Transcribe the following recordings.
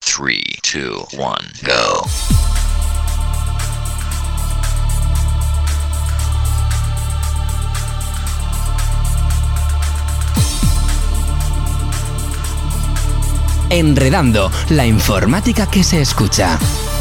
3, 2, 1, go. Enredando, la informática que se escucha.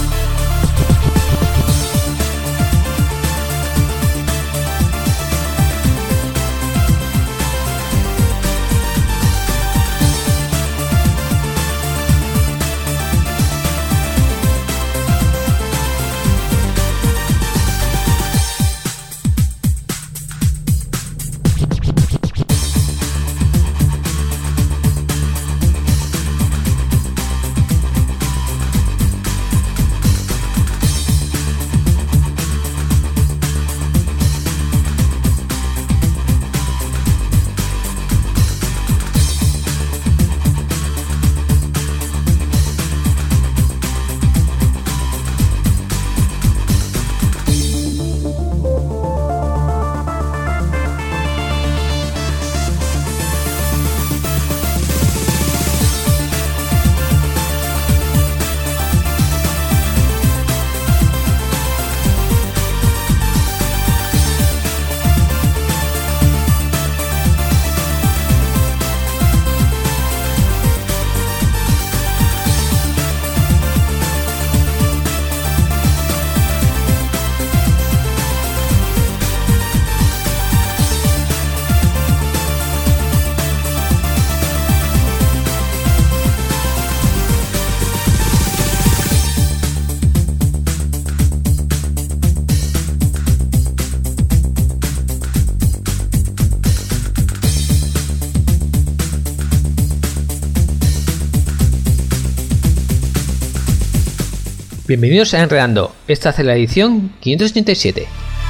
Bienvenidos a Enredando, esta es la edición 587.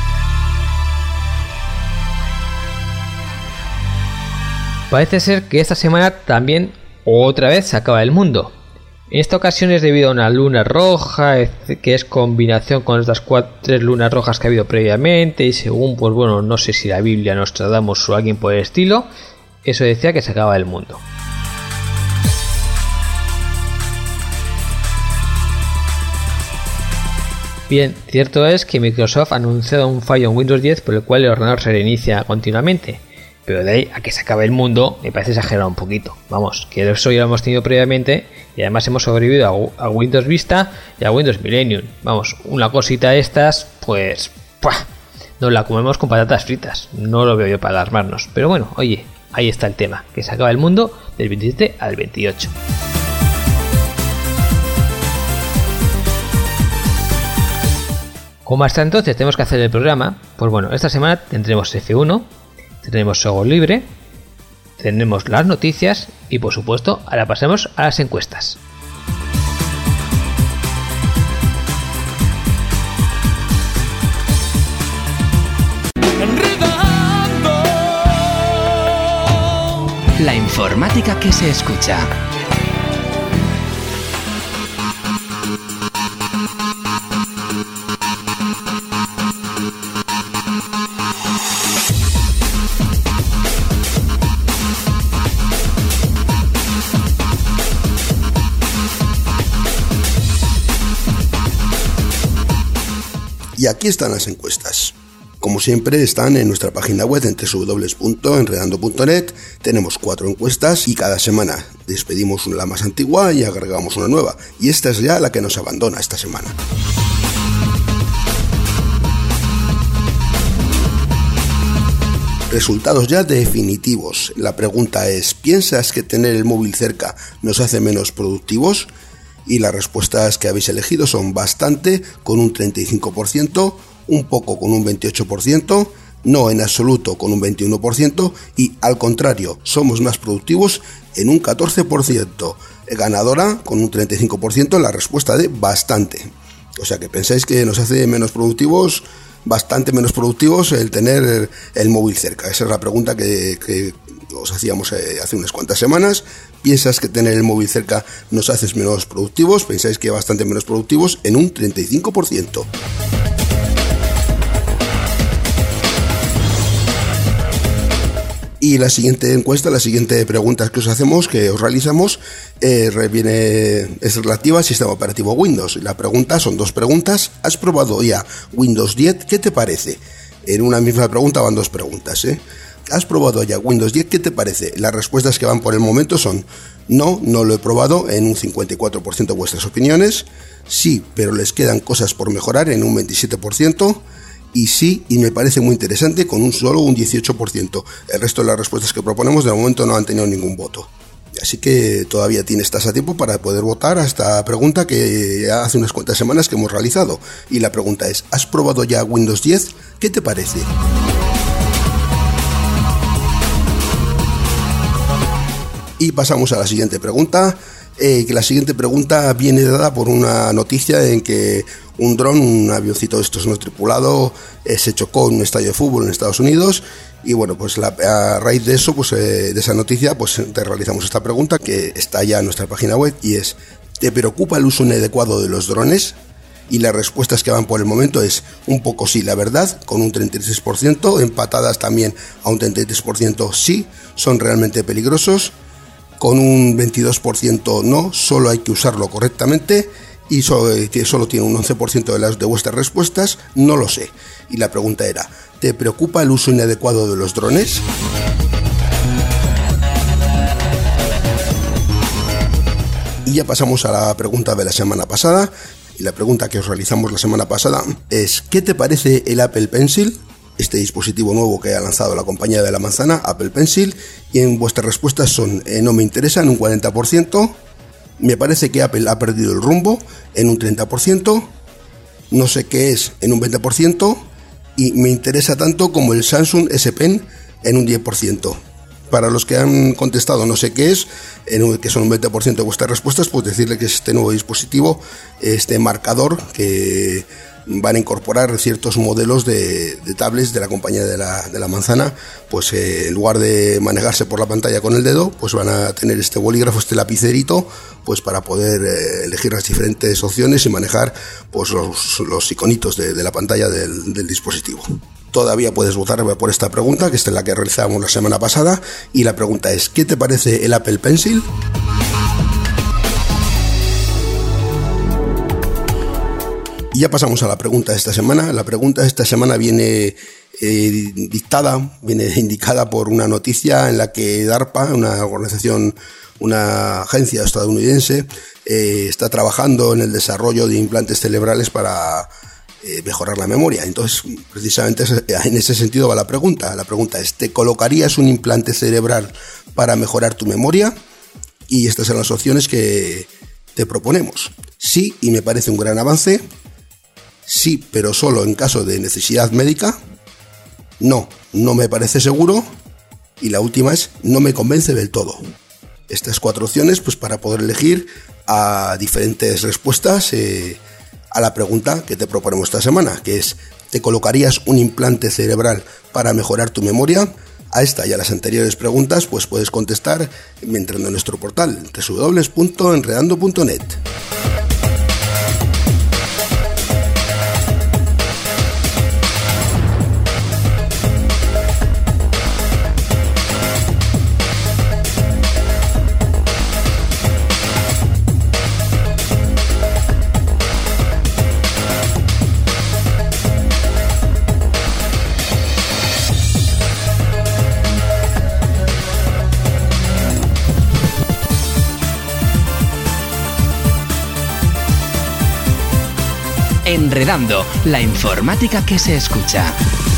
Parece ser que esta semana también otra vez se acaba el mundo. En esta ocasión es debido a una luna roja, que es combinación con estas 3 lunas rojas que ha habido previamente, y según, pues bueno, no sé si la Biblia, Nostradamus o alguien por el estilo, eso decía que se acaba el mundo. Bien, cierto es que Microsoft ha anunciado un fallo en Windows 10 por el cual el ordenador se reinicia continuamente, pero de ahí a que se acabe el mundo me parece exagerado un poquito. Vamos, que eso ya lo hemos tenido previamente y además hemos sobrevivido a Windows Vista y a Windows Millennium. Vamos, una cosita de estas, pues nos la comemos con patatas fritas. No lo veo yo para alarmarnos, pero bueno, oye, ahí está el tema, que se acaba el mundo del 27 al 28. Como hasta entonces tenemos que hacer el programa, pues bueno, esta semana tendremos F1, tendremos software libre, tendremos las noticias y por supuesto ahora pasemos a las encuestas. La informática que se escucha. Y aquí están las encuestas. Como siempre están en nuestra página web en www.enredando.net. Tenemos 4 encuestas y cada semana despedimos la más antigua y agregamos una nueva. Y esta es ya la que nos abandona esta semana. Resultados ya definitivos. La pregunta es, ¿piensas que tener el móvil cerca nos hace menos productivos? Y las respuestas que habéis elegido son bastante, con un 35%, un poco con un 28%, no en absoluto con un 21% y al contrario, somos más productivos en un 14%. Ganadora con un 35% la respuesta de bastante. O sea que pensáis que nos hace menos productivos, bastante menos productivos el tener el móvil cerca. Esa es la pregunta que os hacíamos hace unas cuantas semanas. ¿Piensas que tener el móvil cerca nos hace menos productivos? ¿Pensáis que bastante menos productivos? En un 35%. Y la siguiente encuesta, la siguiente pregunta que os hacemos, que os realizamos, es relativa al sistema operativo Windows. La pregunta son 2 preguntas. ¿Has probado ya Windows 10? ¿Qué te parece? En una misma pregunta van 2 preguntas, ¿Has probado ya Windows 10? ¿Qué te parece? Las respuestas que van por el momento son no lo he probado, en un 54% de vuestras opiniones, sí, pero les quedan cosas por mejorar, en un 27%, y sí, y me parece muy interesante, con solo un 18%. El resto de las respuestas que proponemos de momento no han tenido ningún voto. Así que todavía estás a tiempo para poder votar a esta pregunta que ya hace unas cuantas semanas que hemos realizado. Y la pregunta es, ¿has probado ya Windows 10? ¿Qué te parece? Y pasamos a la siguiente pregunta. Que la siguiente pregunta viene dada por una noticia en que un dron, un avioncito de estos no tripulado, se chocó en un estadio de fútbol en Estados Unidos. Y bueno, pues a raíz de eso, pues de esa noticia, pues te realizamos esta pregunta que está ya en nuestra página web, y es: ¿te preocupa el uso inadecuado de los drones? Y las respuestas que van por el momento es un poco sí, la verdad, con un 33%, empatadas también a un 33% sí, son realmente peligrosos, con un 22% no, solo hay que usarlo correctamente, y solo tiene un 11% de vuestras respuestas, no lo sé. Y la pregunta era, ¿te preocupa el uso inadecuado de los drones? Y ya pasamos a la pregunta de la semana pasada, y la pregunta que os realizamos la semana pasada es: ¿qué te parece el Apple Pencil? Este dispositivo nuevo que ha lanzado la compañía de la manzana, Apple Pencil, y en vuestras respuestas son no me interesa, en un 40%, me parece que Apple ha perdido el rumbo, en un 30%, no sé qué es, en un 20%, y me interesa tanto como el Samsung S Pen, en un 10%. Para los que han contestado no sé qué es, que son un 20% de vuestras respuestas, pues decirle que es este nuevo dispositivo, este marcador que van a incorporar ciertos modelos de tablets de la compañía de la manzana, pues en lugar de manejarse por la pantalla con el dedo, pues van a tener este bolígrafo, este lapicerito, pues para poder elegir las diferentes opciones y manejar pues los iconitos de la pantalla del dispositivo. Todavía puedes votar por esta pregunta, que esta es la que realizamos la semana pasada, y la pregunta es: ¿qué te parece el Apple Pencil? Y ya pasamos a la pregunta de esta semana. La pregunta de esta semana viene indicada por una noticia en la que DARPA, una agencia estadounidense, está trabajando en el desarrollo de implantes cerebrales para mejorar la memoria. Entonces, precisamente en ese sentido va la pregunta. La pregunta es: ¿te colocarías un implante cerebral para mejorar tu memoria? Y estas son las opciones que te proponemos. Sí, y me parece un gran avance. Sí, pero solo en caso de necesidad médica. No me parece seguro. Y la última es: no me convence del todo. Estas 4 opciones, pues para poder elegir a diferentes respuestas a la pregunta que te proponemos esta semana, que es: ¿te colocarías un implante cerebral para mejorar tu memoria? A esta y a las anteriores preguntas, pues puedes contestar entrando en nuestro portal www.enredando.net. Enredando, la informática que se escucha.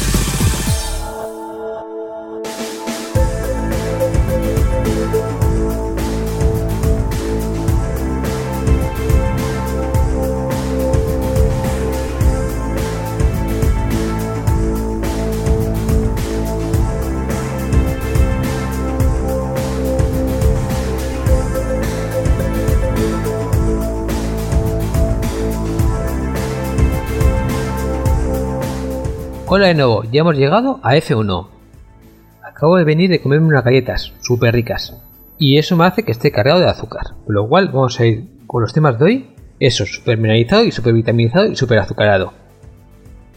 Hola de nuevo, ya hemos llegado a F1. Acabo de venir de comerme unas galletas súper ricas y eso me hace que esté cargado de azúcar, por lo cual vamos a ir con los temas de hoy. Eso, súper mineralizado y súper vitaminizado y súper azucarado.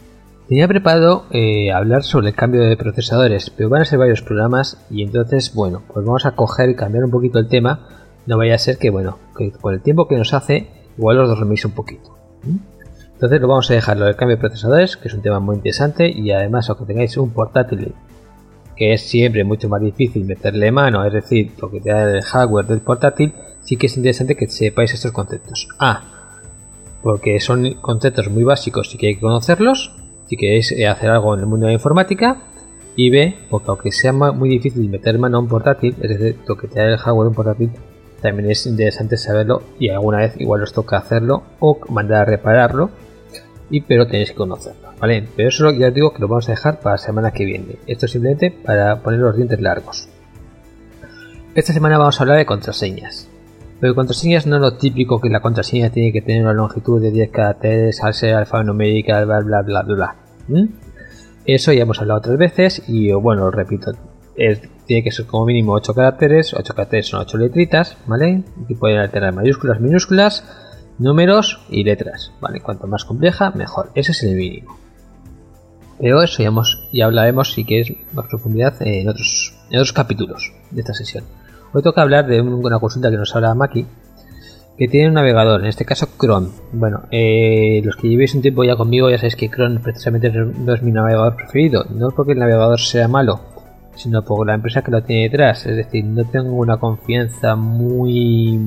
Tenía preparado hablar sobre el cambio de procesadores, pero van a ser varios programas y entonces, bueno, pues vamos a coger y cambiar un poquito el tema. No vaya a ser que, bueno, que con el tiempo que nos hace, igual os dormís un poquito. Entonces lo vamos a dejar lo del cambio de procesadores, que es un tema muy interesante, y además, aunque tengáis un portátil, que es siempre mucho más difícil meterle mano, es decir, lo que te da el hardware del portátil, sí que es interesante que sepáis estos conceptos. Porque son conceptos muy básicos y que hay que conocerlos si queréis hacer algo en el mundo de la informática. Y B, porque aunque sea muy difícil meter mano a un portátil, es decir, lo que te da el hardware de un portátil, también es interesante saberlo y alguna vez igual os toca hacerlo o mandar a repararlo, pero tenéis que conocerlo, ¿vale? Pero eso ya os digo que lo vamos a dejar para la semana que viene. Esto es simplemente para poner los dientes largos. Esta semana vamos a hablar de contraseñas. Pero contraseñas no lo típico que la contraseña tiene que tener una longitud de 10 caracteres, al ser alfanumérica, bla bla bla bla bla. Eso ya hemos hablado otras veces y bueno, os repito, tiene que ser como mínimo 8 caracteres. 8 caracteres son 8 letritas, ¿vale? Y pueden alternar mayúsculas, minúsculas, números y letras, ¿vale? Cuanto más compleja, mejor. Ese es el mínimo. Pero eso ya hablaremos, si queréis, más profundidad en otros capítulos de esta sesión. Hoy toca hablar de una consulta que nos habla Maki, que tiene un navegador, en este caso Chrome. Bueno, los que llevéis un tiempo ya conmigo ya sabéis que Chrome precisamente no es mi navegador preferido. No porque el navegador sea malo, sino por la empresa que lo tiene detrás. Es decir, no tengo una confianza muy,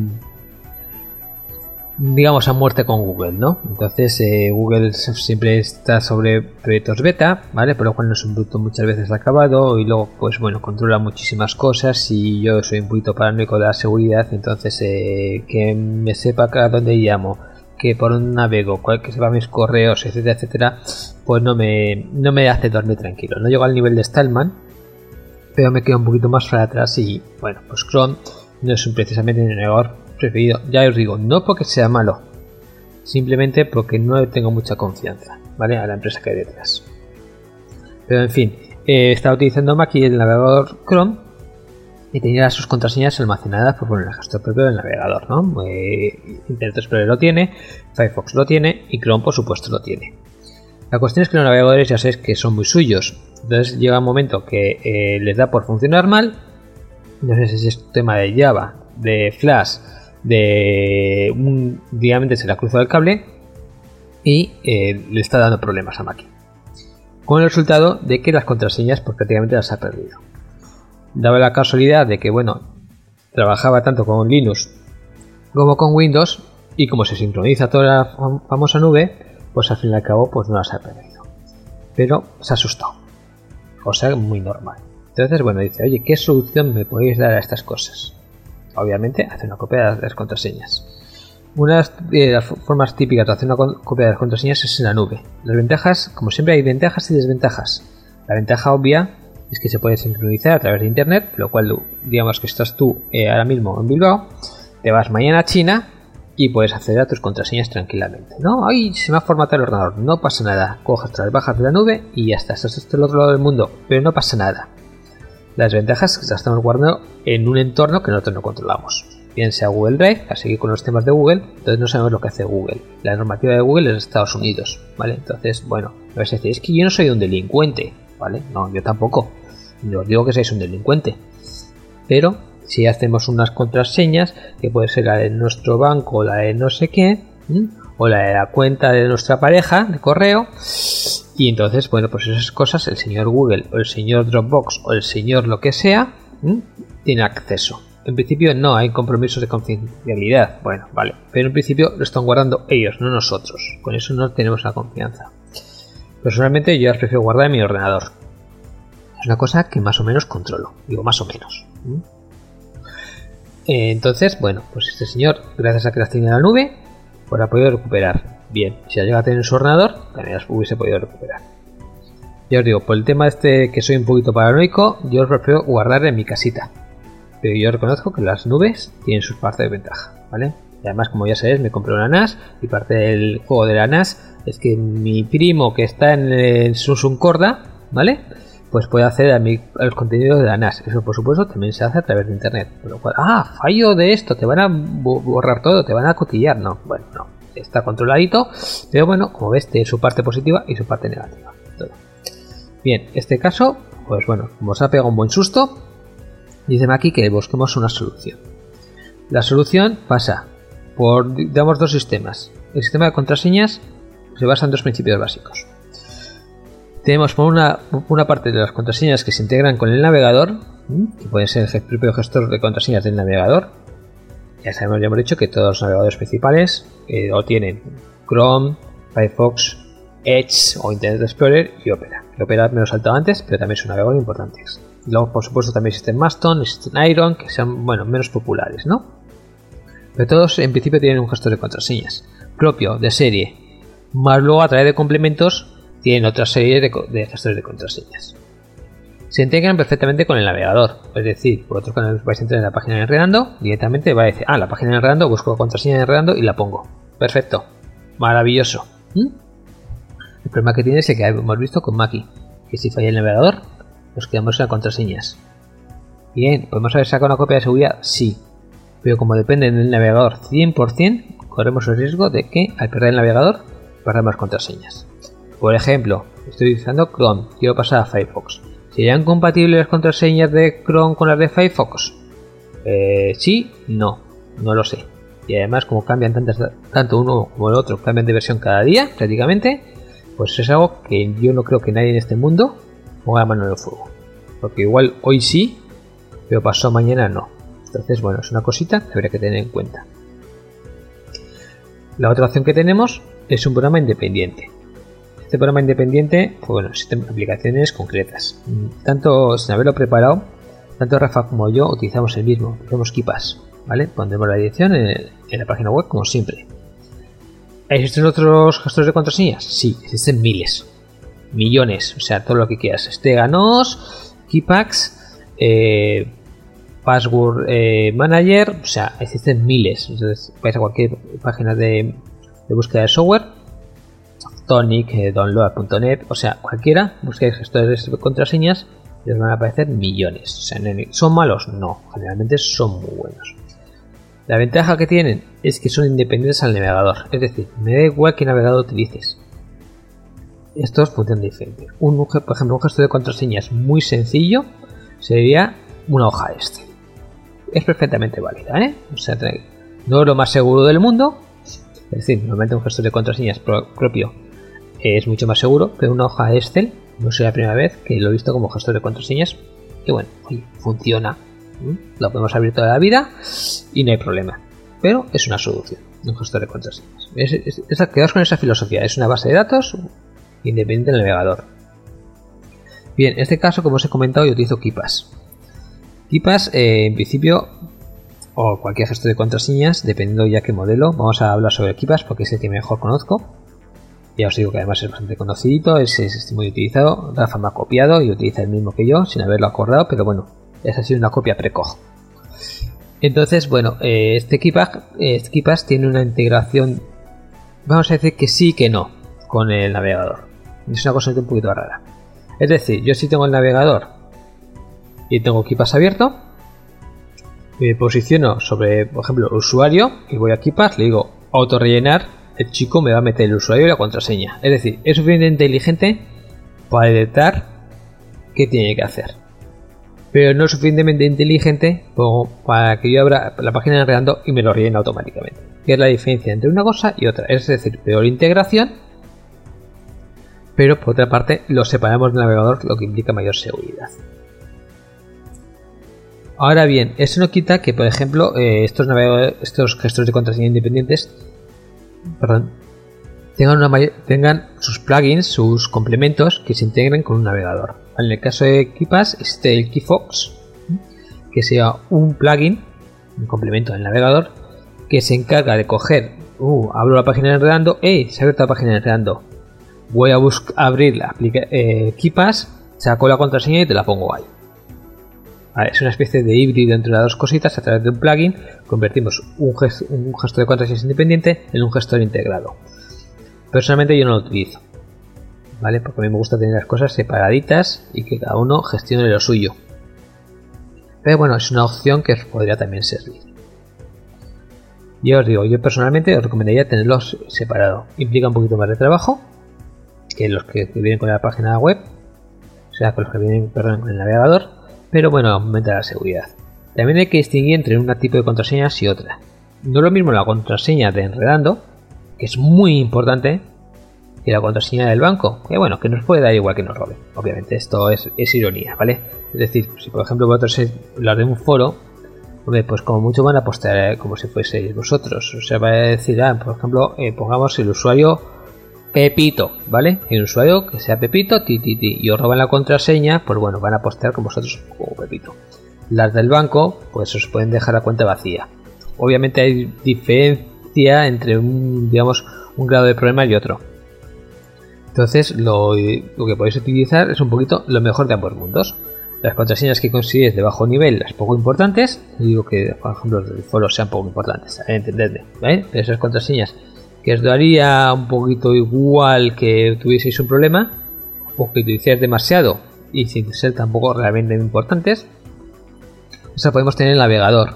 digamos, a muerte con Google, ¿no? Entonces Google siempre está sobre proyectos beta, ¿vale? Por lo cual no es un producto muchas veces acabado y luego, pues bueno, controla muchísimas cosas y yo soy un poquito paranoico de la seguridad, entonces que me sepa a dónde llamo, que por un navego, que sepa mis correos, etcétera, etcétera, pues no me hace dormir tranquilo. No llego al nivel de Stallman, pero me quedo un poquito más para atrás y bueno, pues Chrome no es precisamente mi navegador preferido. Ya os digo, no porque sea malo, simplemente porque no tengo mucha confianza, ¿vale? A la empresa que hay detrás. Pero en fin, estaba utilizando Maki el navegador Chrome y tenía sus contraseñas almacenadas por el gestor propio del navegador, ¿no? Internet Explorer lo tiene, Firefox lo tiene y Chrome por supuesto lo tiene. La cuestión es que los navegadores ya sabéis que son muy suyos, entonces llega un momento que les da por funcionar mal. No sé si es tema de Java, de Flash, digamos se le ha cruzado el cable y le está dando problemas a Maki, con el resultado de que las contraseñas pues prácticamente las ha perdido. Daba la casualidad de que bueno, trabajaba tanto con Linux como con Windows y como se sincroniza toda la famosa nube, pues al fin y al cabo pues no las ha perdido, pero se asustó, o sea, muy normal. Entonces bueno, dice, oye, ¿qué solución me podéis dar a estas cosas? Obviamente, hacer una copia de las contraseñas. Una de las formas típicas de hacer una copia de las contraseñas es en la nube. Las ventajas, como siempre, hay ventajas y desventajas. La ventaja obvia es que se puede sincronizar a través de internet, lo cual, digamos que estás tú ahora mismo en Bilbao, te vas mañana a China y puedes acceder a tus contraseñas tranquilamente. No, ay, se me ha formatado el ordenador, no pasa nada. Coges, te las bajas de la nube y ya está, estás del otro lado del mundo, pero no pasa nada. Las ventajas es que las estamos guardando en un entorno que nosotros no controlamos. Bien sea Google Drive, a seguir con los temas de Google, entonces no sabemos lo que hace Google. La normativa de Google es de Estados Unidos, ¿vale? Entonces, bueno, a veces decís, es que yo no soy un delincuente, ¿vale? No, yo tampoco. No os digo que seáis un delincuente. Pero si hacemos unas contraseñas, que puede ser la de nuestro banco, la de no sé qué, o la de la cuenta de nuestra pareja de correo, y entonces, bueno, pues esas cosas el señor Google o el señor Dropbox o el señor lo que sea tiene acceso. En principio no hay compromisos de confidencialidad, bueno, vale, pero en principio lo están guardando ellos, no nosotros. Con eso no tenemos la confianza. Personalmente yo las prefiero guardar en mi ordenador. Es una cosa que más o menos controlo, digo más o menos. Entonces, bueno, pues este señor, gracias a que las tiene en la nube, pues la ha podido recuperar. Bien, si la llega a tener en su ordenador, también las hubiese podido recuperar. Ya os digo, por el tema este que soy un poquito paranoico, yo os prefiero guardar en mi casita. Pero yo reconozco que las nubes tienen sus partes de ventaja, ¿vale? Y además, como ya sabéis, me compré una NAS y parte del juego de la NAS es que mi primo que está en Samsung Corda, ¿vale? Pues puede acceder a los contenidos de la NAS. Eso, por supuesto, también se hace a través de internet. Por lo cual, fallo de esto, te van a borrar todo, te van a cotillar. No, bueno, no. Está controladito, pero bueno, como ves, tiene su parte positiva y su parte negativa. todo. Bien, este caso, pues bueno, como os ha pegado un buen susto, dice aquí que busquemos una solución. La solución pasa por, digamos, dos sistemas. El sistema de contraseñas se basa en dos principios básicos. Tenemos por una parte de las contraseñas que se integran con el navegador, que pueden ser el propio gestor de contraseñas del navegador. Ya hemos dicho que todos los navegadores principales lo tienen: Chrome, Firefox, Edge o Internet Explorer y Opera. Que Opera me lo he saltado antes, pero también es un navegador importante. Y luego, por supuesto, también existen Mastodon, existen Iron, que sean, bueno, menos populares, ¿no? Pero todos en principio tienen un gestor de contraseñas propio, de serie, más luego a través de complementos tienen otra serie de gestores de contraseñas. Se integran perfectamente con el navegador, es decir, por otro canal vais a entrar en la página de Enredando, directamente va a decir, la página de Enredando, busco la contraseña de Enredando y la pongo. Perfecto, maravilloso. El problema que tiene es el que hemos visto con Maki, que si falla el navegador, nos quedamos en las contraseñas. Bien, ¿podemos haber sacado una copia de seguridad? Sí, pero como depende del navegador 100%, corremos el riesgo de que al perder el navegador perdamos contraseñas. Por ejemplo, estoy utilizando Chrome, quiero pasar a Firefox. ¿Serían compatibles las contraseñas de Chrome con las de Firefox? Sí, no lo sé. Y además, como cambian tanto uno como el otro, cambian de versión cada día prácticamente, pues es algo que yo no creo que nadie en este mundo ponga la mano en el fuego. Porque igual hoy sí, pero pasado mañana no. Entonces, bueno, es una cosita que habría que tener en cuenta. La otra opción que tenemos es un programa independiente. Este programa independiente, pues bueno, existen aplicaciones concretas. Tanto sin haberlo preparado, tanto Rafa como yo utilizamos el mismo, utilizamos KeePass, ¿vale? Pondremos la dirección en la página web como siempre. ¿Existen otros gestores de contraseñas? Sí, existen miles, millones, o sea, todo lo que quieras. Steganos, KeePass, Password Manager, o sea, existen miles. Entonces vais a cualquier página de búsqueda de software, Tonic, download.net, o sea, cualquiera, busquéis gestores de contraseñas y os van a aparecer millones. O sea, ¿son malos? No, generalmente son muy buenos. La ventaja que tienen es que son independientes al navegador, es decir, me da igual qué navegador utilices. Estos funcionan diferente. Por ejemplo, un gestor de contraseñas muy sencillo sería una hoja Excel. Es perfectamente válida, ¿eh? O sea, no es lo más seguro del mundo, es decir, normalmente un gestor de contraseñas propio es mucho más seguro, pero una hoja Excel no es la primera vez que lo he visto como gestor de contraseñas. Y bueno, funciona. Lo podemos abrir toda la vida y no hay problema. Pero es una solución, un gestor de contraseñas. Quedaos con esa filosofía. Es una base de datos independiente del navegador. Bien, en este caso, como os he comentado, yo utilizo KeePass. KeePass, en principio, o cualquier gestor de contraseñas, dependiendo ya qué modelo. Vamos a hablar sobre KeePass porque es el que mejor conozco. Ya os digo que además es bastante conocido, es muy utilizado. Rafa me ha copiado y utiliza el mismo que yo sin haberlo acordado, pero bueno, esa ha sido una copia precoz. Entonces, bueno, este KeePass tiene una integración, vamos a decir que sí que no, con el navegador. Es una cosa un poquito rara. Es decir, yo si tengo el navegador y tengo KeePass abierto, me posiciono sobre, por ejemplo, el usuario y voy a KeePass, le digo autorrellenar. El chico me va a meter el usuario y la contraseña. Es decir, es suficientemente inteligente para detectar qué tiene que hacer. Pero no es suficientemente inteligente como para que yo abra la página de Enredando y me lo rellene automáticamente. ¿Qué es la diferencia entre una cosa y otra? Es decir, peor integración, pero por otra parte lo separamos del navegador, lo que implica mayor seguridad. Ahora bien, eso no quita que, por ejemplo, estos gestores de contraseña independientes tengan sus plugins, sus complementos que se integren con un navegador. En el caso de KeePass existe el KeyFox, que sea un plugin, un complemento del navegador, que se encarga de coger, abro la página de Enredando, se ha abierto la página de Enredando, voy a abrir la KeePass, saco la contraseña y te la pongo ahí. Vale, es una especie de híbrido entre las dos cositas. A través de un plugin convertimos un gestor de contraseñas independiente en un gestor integrado. Personalmente yo no lo utilizo, ¿vale? Porque a mí me gusta tener las cosas separaditas y que cada uno gestione lo suyo. Pero bueno, es una opción que os podría también servir. Yo os digo, yo personalmente os recomendaría tenerlos separados. Implica un poquito más de trabajo, que los que vienen con la página web, o sea, con los que vienen con el navegador, pero bueno, aumenta la seguridad. También hay que distinguir entre un tipo de contraseñas y otra. No es lo mismo la contraseña de Enredando, que es muy importante, que la contraseña del banco, que bueno, que nos puede dar igual que nos roben. Obviamente esto es ironía, ¿vale? Es decir, si por ejemplo vosotros hablar de un foro, hombre, pues como mucho van a postar como si fueseis vosotros. O sea, va a decir, por ejemplo, pongamos el usuario Pepito, ¿vale? El usuario que sea Pepito, y os roban la contraseña, pues bueno, van a postear con vosotros como Pepito. Las del banco, pues os pueden dejar la cuenta vacía. Obviamente hay diferencia entre un grado de problema y otro. Entonces lo que podéis utilizar es un poquito lo mejor de ambos mundos. Las contraseñas que consideréis de bajo nivel, las poco importantes, digo que por ejemplo los del foro sean poco importantes, entendedme, ¿vale? Esas contraseñas que os daría un poquito igual que tuvieseis un problema, o que utilicéis demasiado y sin ser tampoco realmente importantes, esas podemos tener en el navegador.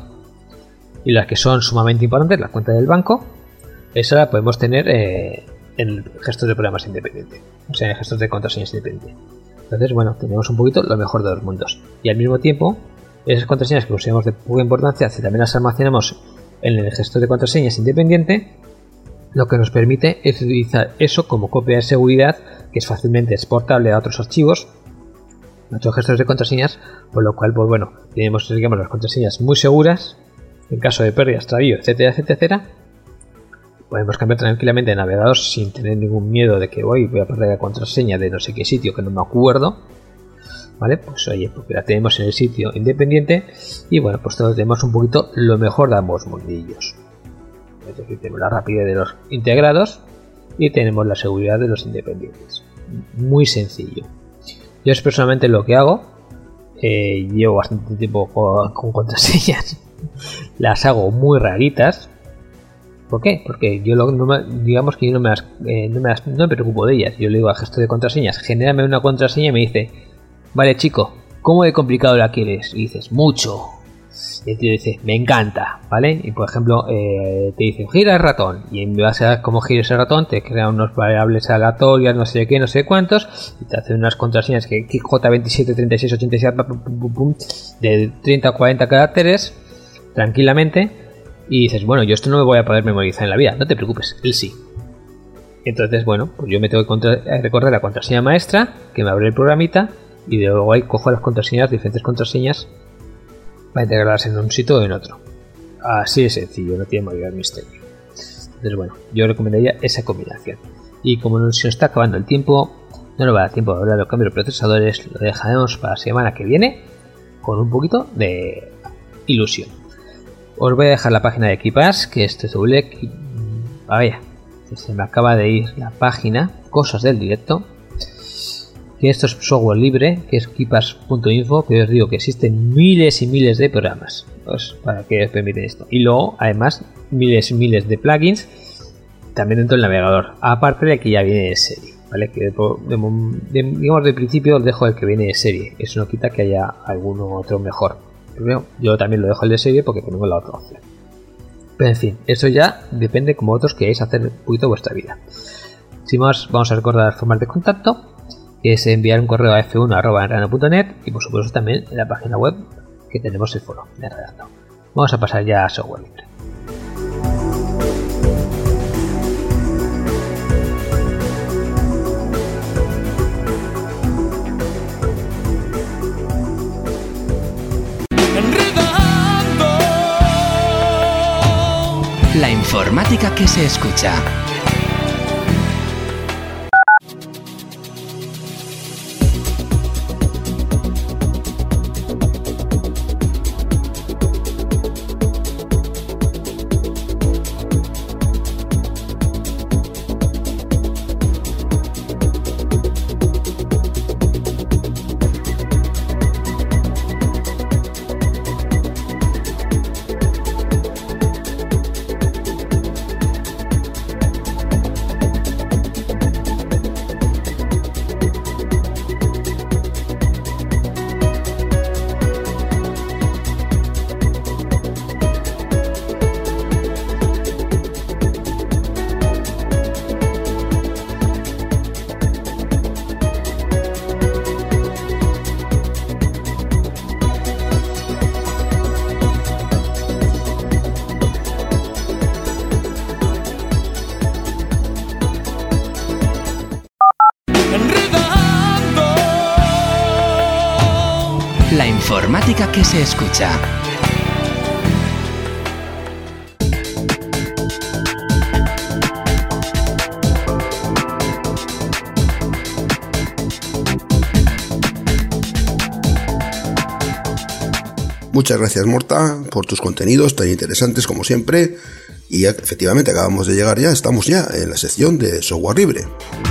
Y las que son sumamente importantes, la cuenta del banco, esa la podemos tener en el gestor de programas independiente, o sea, en el gestor de contraseñas independiente. Entonces, bueno, tenemos un poquito lo mejor de los mundos. Y al mismo tiempo, esas contraseñas que consideramos de poca importancia, si también las almacenamos en el gestor de contraseñas independiente, lo que nos permite es utilizar eso como copia de seguridad, que es fácilmente exportable a otros archivos, a otros gestores de contraseñas, por lo cual, pues bueno, tenemos, digamos, las contraseñas muy seguras, en caso de pérdida, extravío, etcétera, etcétera, etcétera. Podemos cambiar tranquilamente de navegador sin tener ningún miedo de que voy a perder la contraseña de no sé qué sitio que no me acuerdo, ¿vale? Pues oye, porque la tenemos en el sitio independiente y bueno, pues todos tenemos un poquito lo mejor de ambos mundillos. Es decir, tenemos la rapidez de los integrados y tenemos la seguridad de los independientes. Muy sencillo. Yo es personalmente lo que hago, llevo bastante tiempo con contraseñas, las hago muy raritas. ¿Por qué? Porque yo no me preocupo de ellas. Yo le digo al gestor de contraseñas, genérame una contraseña y me dice, vale chico, ¿cómo de complicado la quieres? Y dices, mucho. Y el tío dice, me encanta, ¿vale? Y por ejemplo, te dice, gira el ratón. Y en base a cómo gires el ratón, te crea unos variables aleatorias, no sé qué, no sé cuántos. Y te hace unas contraseñas que J27, 36, 87, de 30 a 40 caracteres, tranquilamente. Y dices, bueno, yo esto no me voy a poder memorizar en la vida. No te preocupes, él sí. Entonces, bueno, pues yo me tengo que recordar la contraseña maestra, que me abre el programita, y luego ahí cojo las contraseñas, diferentes contraseñas, para integrarlas en un sitio o en otro. Así de sencillo, no tiene mayor misterio. Entonces, bueno, yo recomendaría esa combinación. Y como se nos está acabando el tiempo, no nos va a dar tiempo de hablar de los cambios de procesadores, lo dejaremos para la semana que viene, con un poquito de ilusión. Os voy a dejar la página de Keepass, que es www. Vaya, se me acaba de ir la página, cosas del directo. Que esto es software libre, que es keepass.info, que os digo que existen miles y miles de programas, pues, para que os permiten esto. Y luego, además, miles y miles de plugins también dentro del navegador. Aparte de que ya viene de serie, ¿vale? Que digamos de principio os dejo el que viene de serie. Eso no quita que haya alguno otro mejor. Pero yo también lo dejo el de serie porque tenemos la otra opción. Pero en fin, eso ya depende como vosotros queráis hacer un poquito vuestra vida. Sin más, vamos a recordar las formas de contacto, que es enviar un correo a f1@enredando.net y por supuesto también en la página web que tenemos el foro de Enredando. Vamos a pasar ya a software libre. La informática que se escucha. informática que se escucha. Muchas gracias, Morta, por tus contenidos tan interesantes como siempre. Y efectivamente acabamos de llegar ya, estamos ya en la sección de software libre.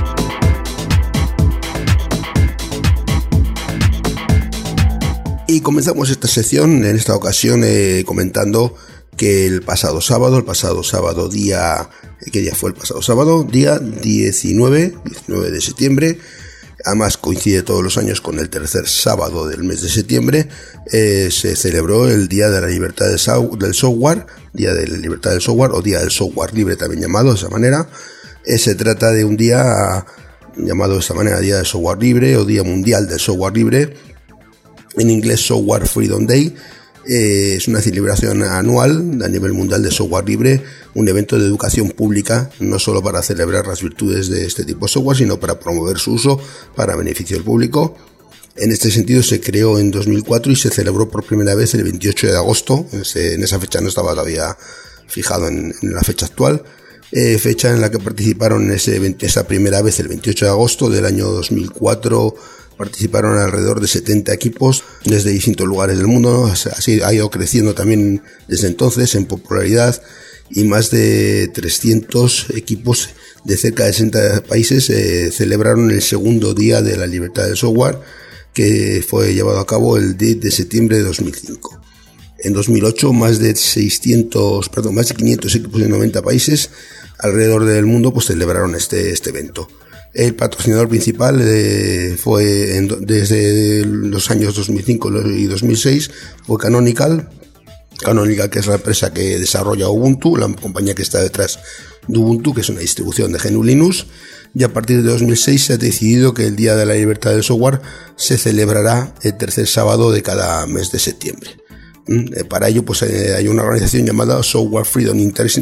Y comenzamos esta sección en esta ocasión comentando que el pasado sábado día... ¿Qué día fue el pasado sábado? Día 19 de septiembre. Además coincide todos los años con el tercer sábado del mes de septiembre. Se celebró el Día de la Libertad del Software, Día de la Libertad del Software o Día del Software Libre, también llamado de esa manera. Se trata de un día llamado de esta manera, Día del Software Libre o Día Mundial del Software Libre, en inglés Software Freedom Day. Es una celebración anual a nivel mundial de software libre, un evento de educación pública, no solo para celebrar las virtudes de este tipo de software, sino para promover su uso para beneficio del público. En este sentido se creó en 2004 y se celebró por primera vez el 28 de agosto, en esa fecha no estaba todavía fijado en la fecha actual, fecha en la que participaron esa primera vez el 28 de agosto del año 2004. Participaron alrededor de 70 equipos desde distintos lugares del mundo, ¿no? Así ha ido creciendo también desde entonces en popularidad, y más de 300 equipos de cerca de 60 países celebraron el segundo Día de la Libertad del Software, que fue llevado a cabo el 10 de septiembre de 2005. En 2008 más de 500 equipos de 90 países alrededor del mundo pues celebraron este evento. El patrocinador principal fue desde los años 2005 y 2006 fue Canonical, que es la empresa que desarrolla Ubuntu, la compañía que está detrás de Ubuntu, que es una distribución de GNU Linux. Y a partir de 2006 se ha decidido que el Día de la Libertad del Software se celebrará el tercer sábado de cada mes de septiembre. Para ello pues hay una organización llamada Software Freedom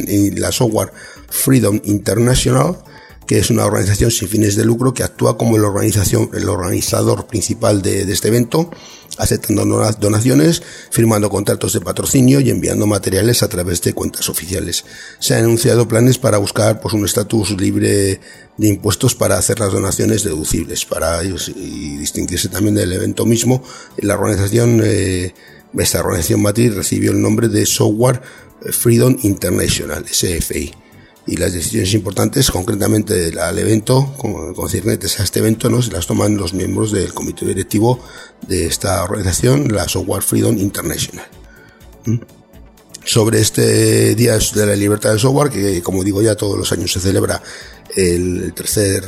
International, que es una organización sin fines de lucro que actúa como el organizador principal de este evento, aceptando donaciones, firmando contratos de patrocinio y enviando materiales a través de cuentas oficiales. Se han anunciado planes para buscar pues un estatus libre de impuestos para hacer las donaciones deducibles para ellos y distinguirse también del evento mismo. Esta organización matriz recibió el nombre de Software Freedom International, SFI. Y las decisiones importantes, concretamente al evento, concernientes a este evento, ¿no? Se las toman los miembros del comité directivo de esta organización, la Software Freedom International. Sobre este Día de la Libertad del Software, que como digo ya todos los años se celebra el tercer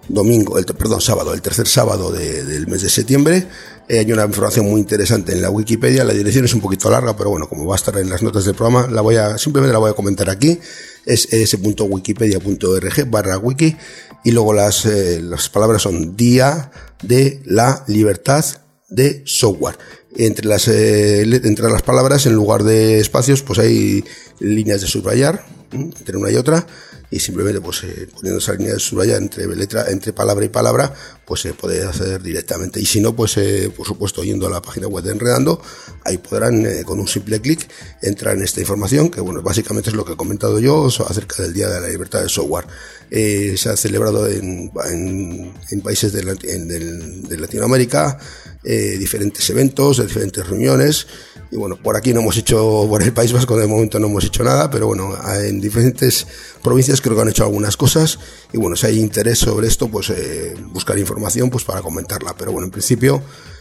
sábado del mes de septiembre. Hay una información muy interesante en la Wikipedia. La dirección es un poquito larga, pero bueno, como va a estar en las notas del programa, simplemente la voy a comentar aquí. Es es.wikipedia.org/wiki, y luego las palabras son Día de la Libertad de Software. Entre las palabras, en lugar de espacios, pues hay líneas de subrayar entre una y otra, y simplemente pues poniendo esa línea de subrayar entre palabra y palabra, pues se puede hacer directamente. Y si no, pues por supuesto, yendo a la página web de Enredando, ahí podrán con un simple clic entrar en esta información, que bueno, básicamente es lo que he comentado yo acerca del Día de la Libertad del Software. Se ha celebrado en países de Latinoamérica, diferentes eventos, diferentes reuniones. Y bueno, por el País Vasco de momento no hemos hecho nada, pero bueno, en diferentes provincias creo que han hecho algunas cosas, y bueno, si hay interés sobre esto, pues buscar información pues para comentarla. Pero bueno, en principio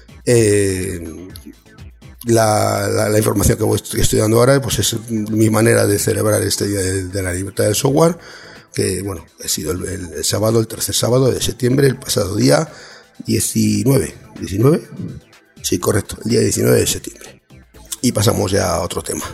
la información que estoy dando ahora pues es mi manera de celebrar este Día de la Libertad del Software, que bueno, ha sido el tercer sábado de septiembre, el pasado día 19, sí, correcto, el día 19 de septiembre. Y pasamos ya a otro tema.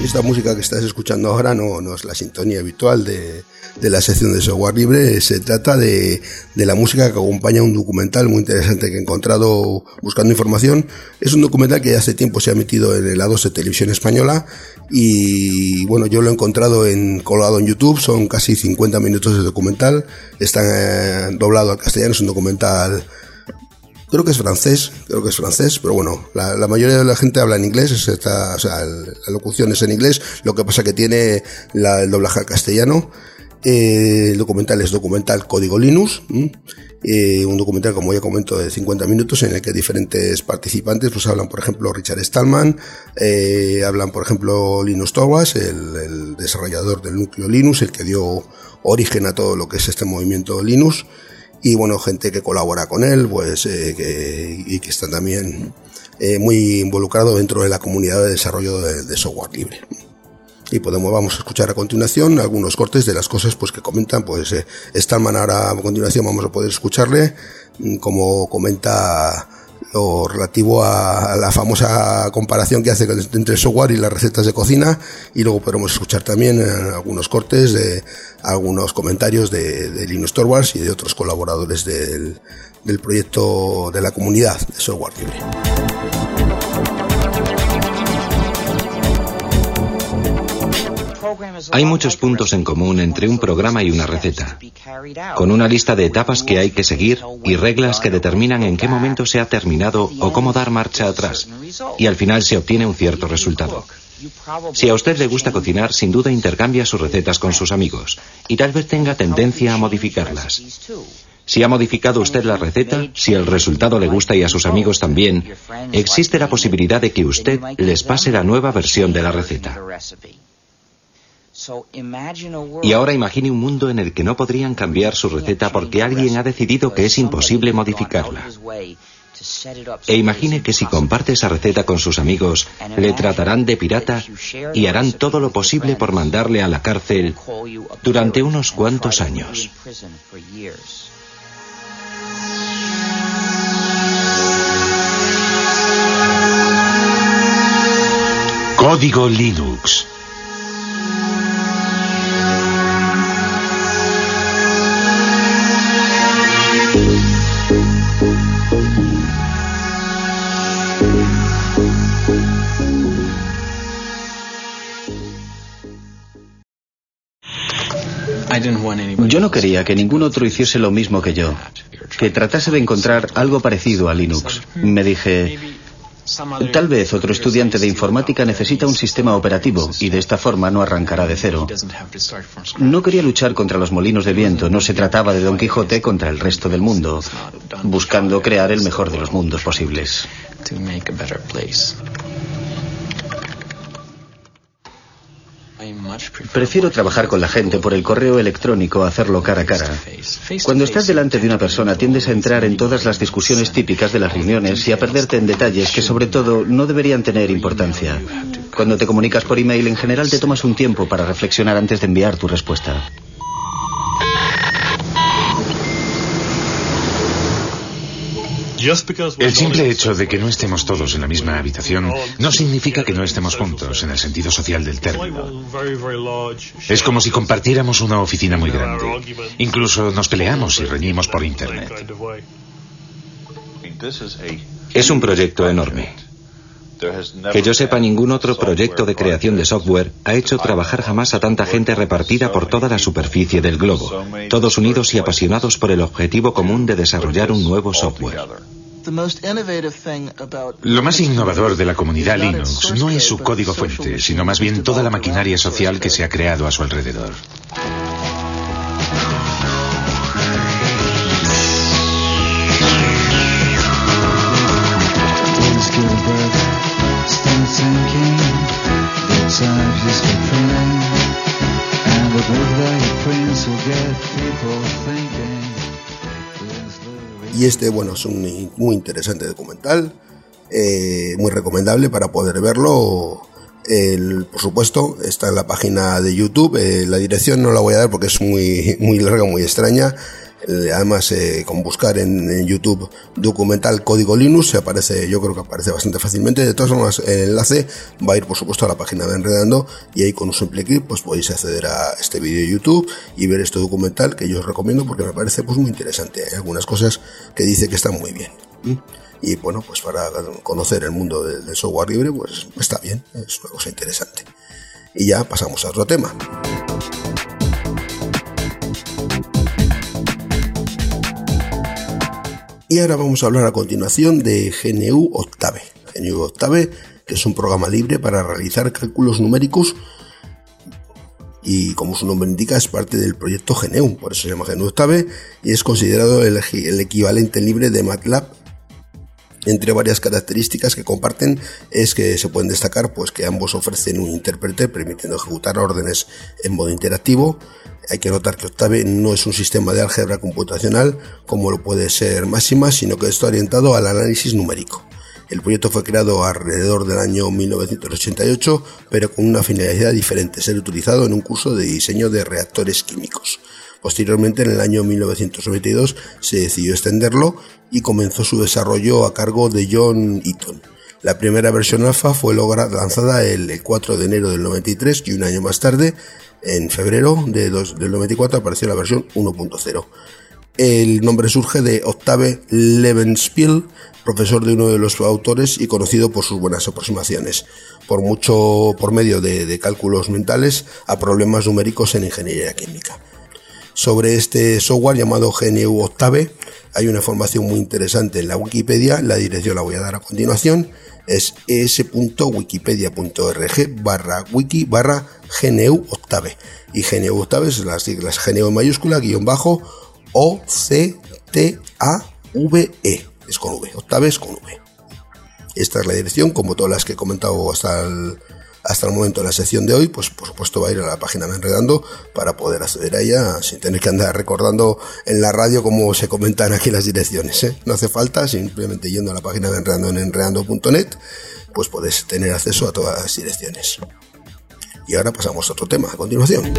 esta música que estás escuchando ahora no es la sintonía habitual de la sección de software libre. Se trata de la música que acompaña un documental muy interesante que he encontrado buscando información. Es un documental que hace tiempo se ha emitido en el A2 de Televisión Española y bueno, yo lo he encontrado colgado en YouTube. Son casi 50 minutos de documental. Está doblado al castellano, es un documental... Creo que es francés, pero bueno, la mayoría de la gente habla en inglés, la locución es en inglés, lo que pasa que tiene el doblaje al castellano. El documental es documental Código Linux, un documental, como ya comento, de 50 minutos en el que diferentes participantes pues hablan, por ejemplo, Richard Stallman, hablan, por ejemplo, Linus Torvalds, el desarrollador del núcleo Linux, el que dio origen a todo lo que es este movimiento Linux. Y bueno, gente que colabora con él, pues que está también muy involucrado dentro de la comunidad de desarrollo de software libre. Y vamos a escuchar a continuación algunos cortes de las cosas pues que comentan. Pues Stallman, ahora a continuación vamos a poder escucharle como comenta lo relativo a la famosa comparación que hace entre el software y las recetas de cocina, y luego podremos escuchar también algunos cortes de algunos comentarios de Linus Torvalds y de otros colaboradores del proyecto de la comunidad de software libre. Hay muchos puntos en común entre un programa y una receta, con una lista de etapas que hay que seguir y reglas que determinan en qué momento se ha terminado o cómo dar marcha atrás, y al final se obtiene un cierto resultado. Si a usted le gusta cocinar, sin duda intercambia sus recetas con sus amigos, y tal vez tenga tendencia a modificarlas. Si ha modificado usted la receta, si el resultado le gusta y a sus amigos también, existe la posibilidad de que usted les pase la nueva versión de la receta. Y ahora imagine un mundo en el que no podrían cambiar su receta porque alguien ha decidido que es imposible modificarla. E imagine que si comparte esa receta con sus amigos, le tratarán de pirata y harán todo lo posible por mandarle a la cárcel durante unos cuantos años. Código Linux. Yo no quería que ningún otro hiciese lo mismo que yo, que tratase de encontrar algo parecido a Linux. Me dije, tal vez otro estudiante de informática necesita un sistema operativo y de esta forma no arrancará de cero. No quería luchar contra los molinos de viento, no se trataba de Don Quijote contra el resto del mundo, buscando crear el mejor de los mundos posibles. Prefiero trabajar con la gente por el correo electrónico a hacerlo cara a cara. Cuando estás delante de una persona tiendes a entrar en todas las discusiones típicas de las reuniones y a perderte en detalles que sobre todo no deberían tener importancia. Cuando te comunicas por email en general te tomas un tiempo para reflexionar antes de enviar tu respuesta. El simple hecho de que no estemos todos en la misma habitación no significa que no estemos juntos en el sentido social del término. Es como si compartiéramos una oficina muy grande. Incluso nos peleamos y reñimos por internet. Es un proyecto enorme. Que yo sepa, ningún otro proyecto de creación de software ha hecho trabajar jamás a tanta gente repartida por toda la superficie del globo, todos unidos y apasionados por el objetivo común de desarrollar un nuevo software. Lo más innovador de la comunidad Linux no es su código fuente, sino más bien toda la maquinaria social que se ha creado a su alrededor. Y bueno, es un muy interesante documental, muy recomendable para poder verlo. Por supuesto, está en la página de YouTube. La dirección no la voy a dar porque es muy larga, muy extraña. Además, con buscar en YouTube documental Código Linux, yo creo que aparece bastante fácilmente. De todas formas, el enlace va a ir, por supuesto, a la página de Enredando, y ahí con un simple clic pues podéis acceder a este vídeo de YouTube y ver este documental, que yo os recomiendo porque me parece pues muy interesante. Hay algunas cosas que dice que están muy bien. Y bueno, pues para conocer el mundo del software libre, pues está bien, es una cosa interesante. Y ya pasamos a otro tema. Y ahora vamos a hablar a continuación de GNU Octave. GNU Octave, que es un programa libre para realizar cálculos numéricos, y como su nombre indica es parte del proyecto GNU, por eso se llama GNU Octave, y es considerado el equivalente libre de MATLAB. Entre varias características que comparten es que se pueden destacar pues que ambos ofrecen un intérprete permitiendo ejecutar órdenes en modo interactivo. Hay que notar que Octave no es un sistema de álgebra computacional como lo puede ser Máxima, sino que está orientado al análisis numérico. El proyecto fue creado alrededor del año 1988, pero con una finalidad diferente: ser utilizado en un curso de diseño de reactores químicos. Posteriormente, en el año 1992, se decidió extenderlo y comenzó su desarrollo a cargo de John Eaton. La primera versión alfa fue lanzada el 4 de enero del 93, y un año más tarde, en febrero del 94, apareció la versión 1.0. El nombre surge de Octave Levenspiel, profesor de uno de los autores y conocido por sus buenas aproximaciones, por medio de cálculos mentales a problemas numéricos en ingeniería química. Sobre este software llamado GNU Octave hay una información muy interesante en la Wikipedia. La dirección la voy a dar a continuación. Es es.wikipedia.org/wiki/GNU Octave. Y GNU Octave es las siglas GNU en mayúscula, _OCTAVE. Es con V. Octave es con V. Esta es la dirección, como todas las que he comentado hasta el momento en la sección de hoy. Pues por supuesto va a ir a la página de Enredando para poder acceder a ella sin tener que andar recordando en la radio como se comentan aquí las direcciones, ¿eh? No hace falta, simplemente yendo a la página de Enredando en enredando.net, pues podéis tener acceso a todas las direcciones. Y ahora pasamos a otro tema a continuación.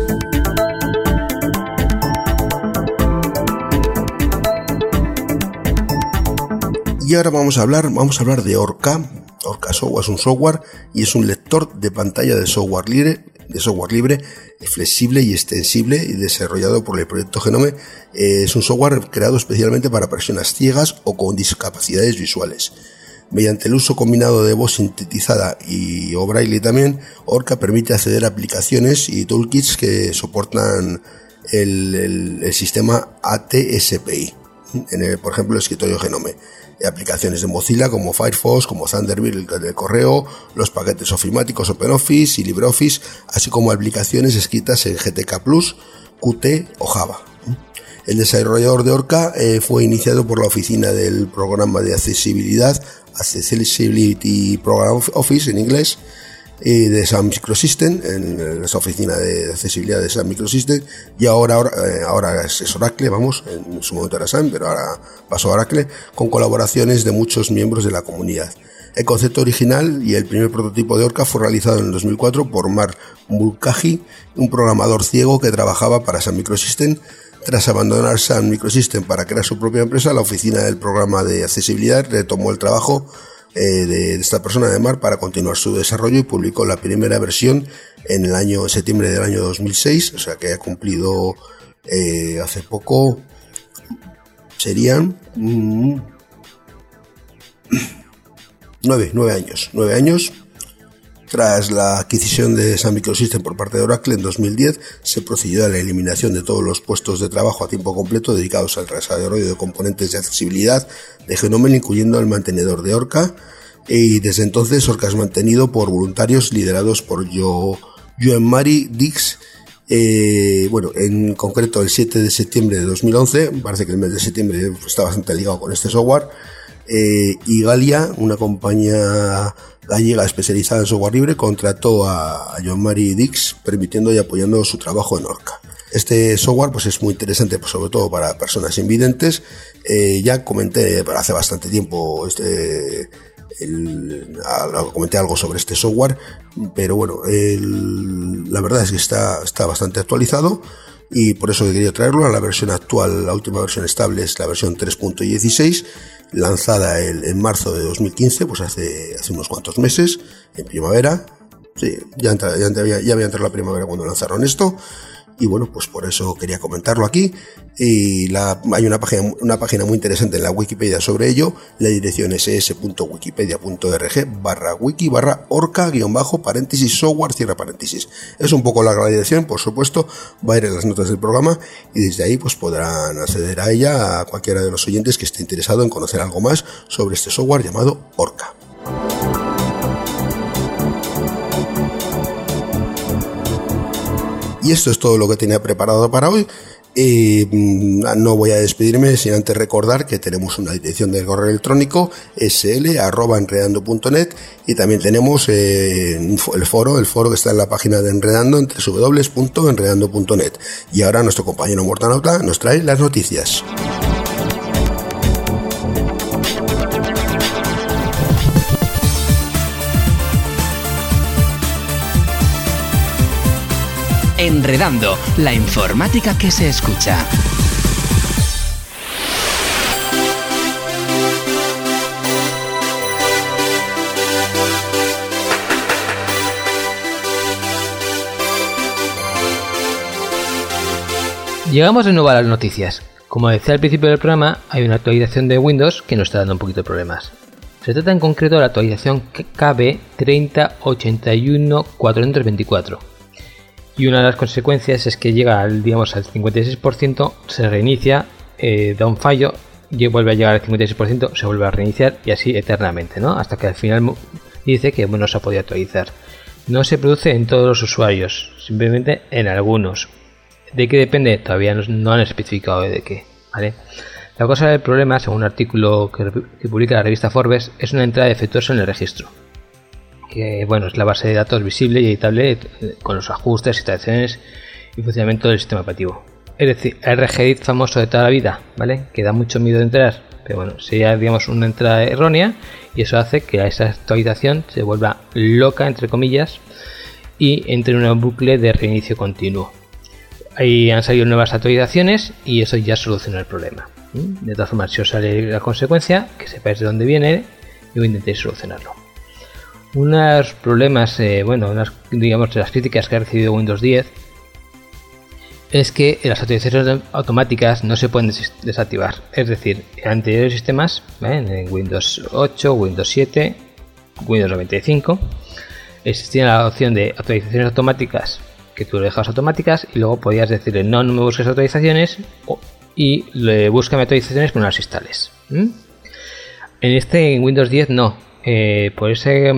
Y ahora vamos a hablar de Orca. Orca Software es un software y es un lector de pantalla de software libre, flexible y extensible, y desarrollado por el proyecto Genome. Es un software creado especialmente para personas ciegas o con discapacidades visuales. Mediante el uso combinado de voz sintetizada o braille también, Orca permite acceder a aplicaciones y toolkits que soportan el sistema ATSPI, por ejemplo el escritorio Genome. Aplicaciones de Mozilla como Firefox, como Thunderbird del correo, los paquetes ofimáticos OpenOffice y LibreOffice, así como aplicaciones escritas en GTK+, Qt o Java. El desarrollador de Orca fue iniciado por la oficina del programa de accesibilidad, Accessibility Program Office en inglés, de Sun Microsystems, en esa oficina de accesibilidad de Sun Microsystems, y ahora es Oracle, en su momento era Sun, pero ahora pasó a Oracle, con colaboraciones de muchos miembros de la comunidad. El concepto original y el primer prototipo de Orca fue realizado en el 2004 por Mark Mulcahy, un programador ciego que trabajaba para Sun Microsystems. Tras abandonar Sun Microsystems para crear su propia empresa, la oficina del programa de accesibilidad retomó el trabajo de esta persona de Mar para continuar su desarrollo, y publicó la primera versión en septiembre del año 2006, o sea que ha cumplido hace poco, serían 9 años. Tras la adquisición de Sun Microsystems por parte de Oracle en 2010, se procedió a la eliminación de todos los puestos de trabajo a tiempo completo dedicados al desarrollo de componentes de accesibilidad de Genome, incluyendo el mantenedor de Orca, y desde entonces Orca es mantenido por voluntarios liderados por Jean-Marie Dix. En concreto el 7 de septiembre de 2011, parece que el mes de septiembre está bastante ligado con este software, y Galia, una compañía gallega especializada en software libre, contrató a Jean-Marie Dix, permitiendo y apoyando su trabajo en Orca. Este software pues es muy interesante, pues, sobre todo para personas invidentes. Ya comenté hace bastante tiempo comenté algo sobre este software, pero bueno, la verdad es que está bastante actualizado, y por eso he querido traerlo. A la versión actual, la última versión estable es la versión 3.16, lanzada en marzo de 2015, pues hace unos cuantos meses, en primavera. Sí, ya había entrado la primavera cuando lanzaron esto. Y bueno, pues por eso quería comentarlo aquí. Y hay una página muy interesante en la Wikipedia sobre ello. La dirección es es.wikipedia.org/wiki/orca_paréntesis software. Es un poco larga la dirección, por supuesto, va a ir en las notas del programa y desde ahí pues podrán acceder a ella a cualquiera de los oyentes que esté interesado en conocer algo más sobre este software llamado Orca. Y esto es todo lo que tenía preparado para hoy. No voy a despedirme sin antes recordar que tenemos una dirección de correo electrónico sl@enredando.net y también tenemos el foro que está en la página de Enredando en www.enredando.net. Y ahora nuestro compañero Mortanauta nos trae las noticias. Enredando, la informática que se escucha. Llegamos de nuevo a las noticias. Como decía al principio del programa, hay una actualización de Windows que nos está dando un poquito de problemas. Se trata en concreto de la actualización KB 3081-424. Y una de las consecuencias es que llega al 56%, se reinicia, da un fallo, y vuelve a llegar al 56%, se vuelve a reiniciar y así eternamente, ¿no? Hasta que al final dice que no se ha podido actualizar. No se produce en todos los usuarios, simplemente en algunos. ¿De qué depende? Todavía no han especificado de qué, ¿vale? La causa del problema, según un artículo que publica la revista Forbes, es una entrada defectuosa en el registro. Que es la base de datos visible y editable con los ajustes, situaciones y funcionamiento del sistema operativo. Es decir, el RGEDIT famoso de toda la vida, ¿vale? Que da mucho miedo de entrar, pero sería una entrada errónea y eso hace que esa actualización se vuelva loca, entre comillas, y entre en un bucle de reinicio continuo. Ahí han salido nuevas actualizaciones y eso ya soluciona el problema. De todas formas, si os sale la consecuencia, que sepáis de dónde viene y intentéis solucionarlo. Unos problemas, de las críticas que ha recibido Windows 10 es que las actualizaciones automáticas no se pueden desactivar. Es decir, en anteriores sistemas, en Windows 8, Windows 7, Windows 95, existía la opción de actualizaciones automáticas que tú lo dejabas automáticas y luego podías decirle no me busques actualizaciones y búscame actualizaciones pero no las instales. En Windows 10 no. Por ese,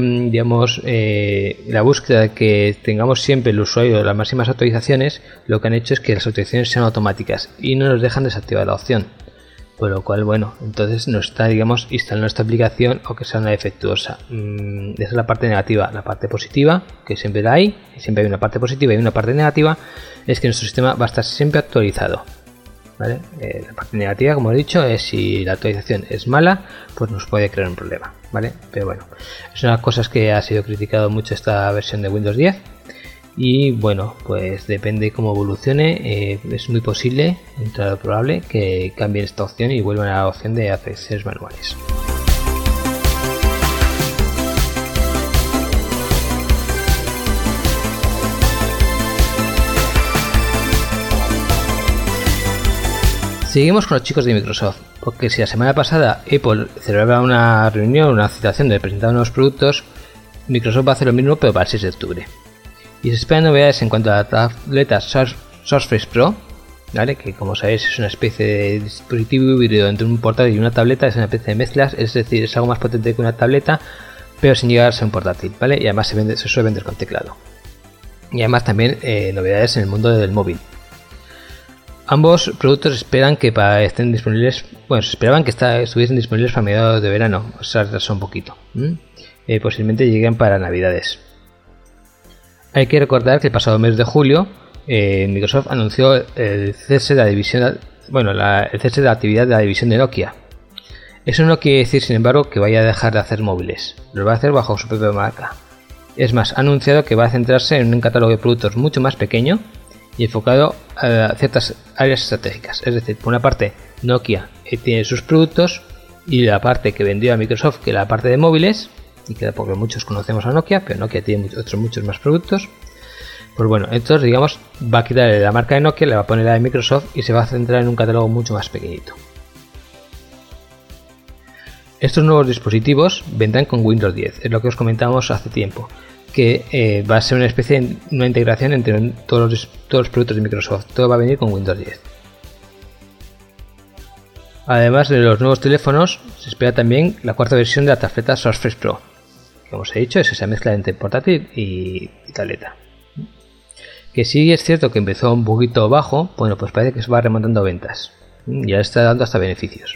la búsqueda de que tengamos siempre el usuario las máximas actualizaciones, lo que han hecho es que las actualizaciones sean automáticas y no nos dejan desactivar la opción. Por lo cual, entonces nos está, instalando esta aplicación o que sea una defectuosa. Esa es la parte negativa. La parte positiva, que siempre la hay, siempre hay una parte positiva y una parte negativa, es que nuestro sistema va a estar siempre actualizado. ¿Vale? La parte negativa, como he dicho, es si la actualización es mala, pues nos puede crear un problema, ¿vale? Pero es una de las cosas que ha sido criticado mucho esta versión de Windows 10 y pues depende cómo evolucione, es muy posible, entre lo probable, que cambien esta opción y vuelvan a la opción de accesorios manuales. Seguimos con los chicos de Microsoft, porque si la semana pasada Apple celebraba una reunión, una citación de presentar nuevos productos, Microsoft va a hacer lo mismo pero para el 6 de octubre. Y se esperan novedades en cuanto a la tableta Surface Pro, ¿vale? Que como sabéis es una especie de dispositivo híbrido entre un portátil y una tableta, es una especie de mezclas, es decir, es algo más potente que una tableta, pero sin llegar a ser un portátil, ¿vale? Y además se suele vender con teclado. Y además también novedades en el mundo del móvil. Ambos productos esperan que estén disponibles, se esperaban que estuviesen disponibles para mediados de verano, se retrasó un poquito. Posiblemente lleguen para Navidades. Hay que recordar que el pasado mes de julio Microsoft anunció el cese de la división, el cese de la actividad de la división de Nokia. Eso no quiere decir, sin embargo, que vaya a dejar de hacer móviles, lo va a hacer bajo su propia marca. Es más, ha anunciado que va a centrarse en un catálogo de productos mucho más pequeño y enfocado a ciertas áreas estratégicas. Es decir, por una parte, Nokia tiene sus productos y la parte que vendió a Microsoft, que es la parte de móviles, y que porque muchos conocemos a Nokia, pero Nokia tiene muchos más productos. Pues bueno, entonces digamos va a quitar la marca de Nokia, le va a poner la de Microsoft y se va a centrar en un catálogo mucho más pequeñito. Estos nuevos dispositivos vendrán con Windows 10, es lo que os comentábamos hace tiempo, que va a ser una especie de una integración entre todos los productos de Microsoft, todo va a venir con Windows 10. Además de los nuevos teléfonos, se espera también la cuarta versión de la tableta Surface Pro, que como os he dicho es esa mezcla entre portátil y tableta. Que sí es cierto que empezó un poquito bajo, bueno, pues parece que se va remontando ventas, ya está dando hasta beneficios.